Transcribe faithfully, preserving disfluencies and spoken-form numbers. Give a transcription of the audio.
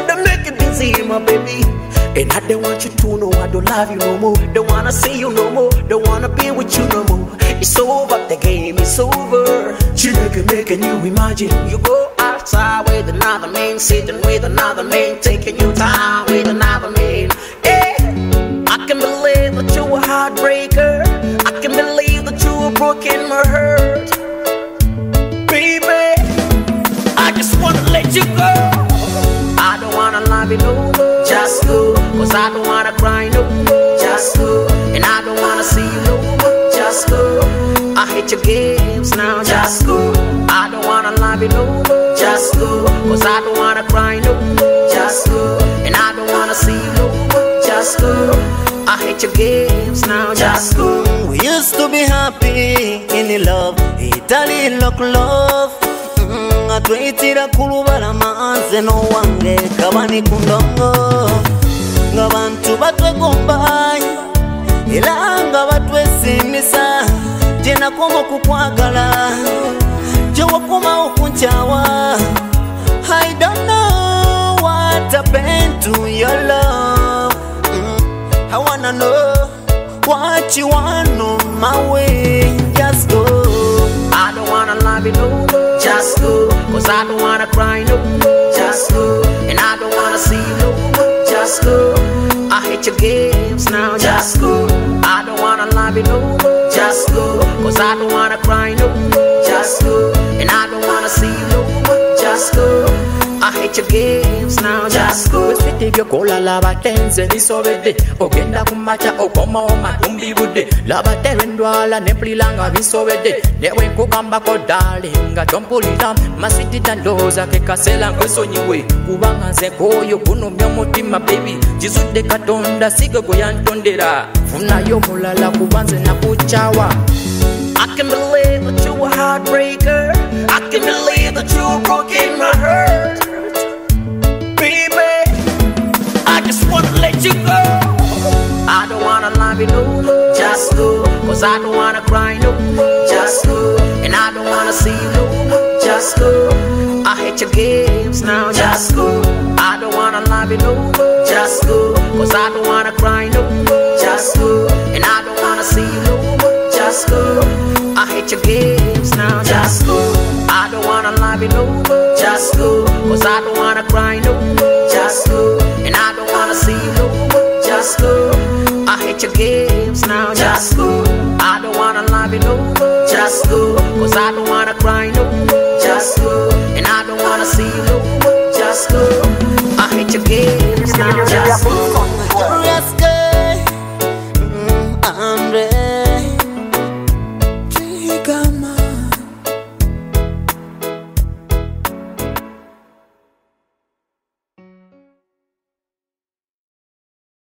to make it busy, my baby. And I don't want you to know I don't love you no more. Don't wanna see you no more. Don't wanna be with you no more. It's over, the game is over. Chineke making you imagine you go outside with another man, sitting with another man, taking your time with another man. Yeah, I can believe that you a heartbreaker. I can believe that you were broken my heart. Baby, I just wanna let you go. I don't wanna love you no more. Just go, cause I don't wanna cry no more. Just go, and I don't wanna see you no more. Just go, I hate your games now. Just go, I don't wanna love you no more. Just go, cause I don't wanna cry no more. Just go, and I don't wanna see you no more. Just go, I hate your games now. Just go. We used to be happy in love, Italy look love. Atwitira kulubala maanze no wange kabani kundongo. Nga bantu batwegomba ela nga batwesimisa. Jena komo kukwagala jowa kuma okunchawa. I don't know what happened to your love. mm. I wanna know what you want on my way. Just go. I don't wanna love you no more. Just go, cause I don't wanna cry no more. Just go, and I don't wanna see you no more. Just go, I hate your games now. Just go, I don't wanna love you no more. Just go, cause I don't wanna cry no more. Just go, and I don't wanna see you no more. Just go, I hate your games now. Just go. Wesiti byokola labatenze bisobedde. Ogenda kumacha okoma omatumbi budde. Labatere ndwala nepulilanga bisobedde. Newe nkugambako darling tompulira. Masiti tandoza ke kasela nkwesonyiwe. Kubanga nze koyo kunomya omutima baby. Jizudde Katonda siga gwe yantondera. Funayo mulala kubanze nakuchawa. I can believe that you a heartbreaker. I can believe that you broke in my heart. Baby, I just wanna let you go. I don't wanna love you no more. Just go, cause I don't wanna cry no more. Just go, and I don't wanna see you no more. Just go, I hate your games now. Just go, I don't wanna love you no more. Just go, cause I don't wanna cry no more. Just go, and I don't wanna see you no more. Just go, I hate your games now. Just go, I don't wanna love you no more. Just go, cause I don't wanna cry no more. Just go, and I don't wanna see you no more. Just go, I hate your games now. Just go, I don't wanna love you no more. Just go, cause I don't wanna cry no more.